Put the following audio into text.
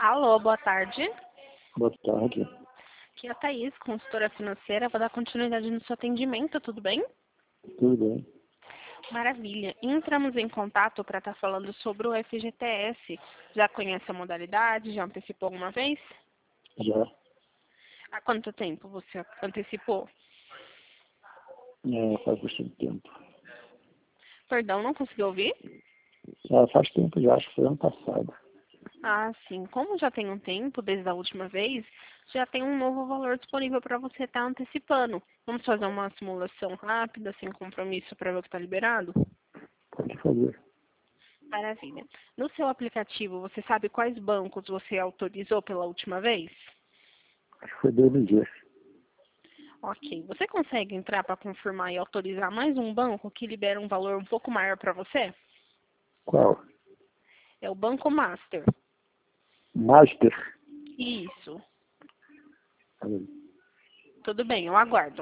Alô, boa tarde. Boa tarde. Aqui é a Thaís, consultora financeira. Vou dar continuidade no seu atendimento, tudo bem? Tudo bem? Maravilha. Entramos em contato para estar falando sobre o FGTS. Já conhece a modalidade? Já antecipou alguma vez? Já. Há quanto tempo você antecipou? Faz bastante tempo. Perdão, não consegui ouvir? Faz tempo já, acho que foi ano passado. Ah, sim. Como já tem um tempo, desde a última vez, já tem um novo valor disponível para você estar antecipando. Vamos fazer uma simulação rápida, sem compromisso, para ver o que está liberado? Pode fazer. Maravilha. No seu aplicativo, você sabe quais bancos você autorizou pela última vez? Acho que foi 2 dias. Ok. Você consegue entrar para confirmar e autorizar mais um banco que libera um valor um pouco maior para você? Qual? É o Banco Master. Master. Isso. Aí. Tudo bem, eu aguardo.